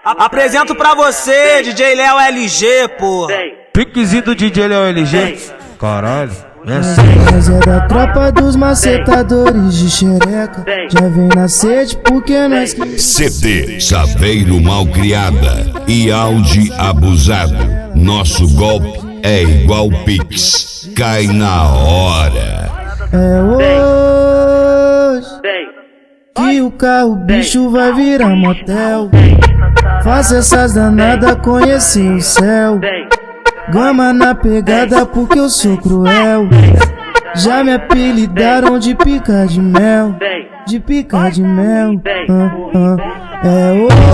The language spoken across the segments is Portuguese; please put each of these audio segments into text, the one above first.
Apresento pra você, DJ Léo LG, porra. Piquezinho do DJ Léo LG. Caralho, Mas é da tropa dos macetadores de xereca. Já vem na sede porque nós CD Chaveiro Malcriada e Audi Abusado. Nosso golpe é igual Pix, cai na hora. É hoje que o carro bicho vai virar motel. Faça essas danadas conhecer o céu. Gama na pegada porque eu sou cruel. Já me apelidaram de pica de mel. De pica de mel. É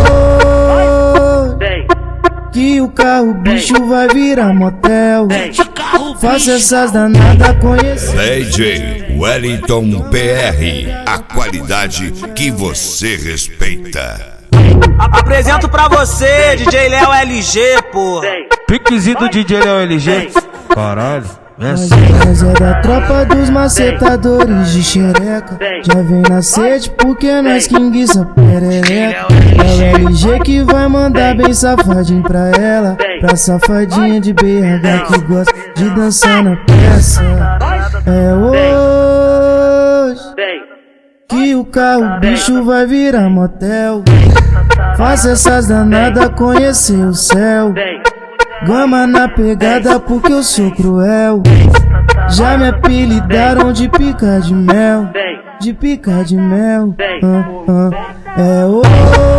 hoje que o carro bicho vai virar motel. Faça essas danadas conhecer. DJ Wellington PR, a qualidade que você respeita. Apresento pra você, DJ Léo LG, porra. piquezinho do DJ Léo LG. Caralho, Mas é da tropa dos macetadores de xereca. Já vem na sede porque nós que enguiça perereca. É o LG que vai mandar bem safadinho pra ela. Pra safadinha de BH que gosta de dançar na peça. É hoje que o carro bicho vai virar motel. Faça essas danadas conhecer o céu. Gama na pegada porque eu sou cruel. Já me apelidaram de pica de mel. De pica de mel. É hoje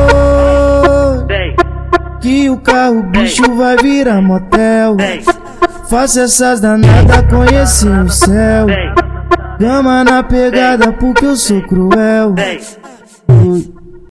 que o carro bicho vai virar motel. Faça essas danadas conhecer o céu. Gama na pegada porque eu sou cruel.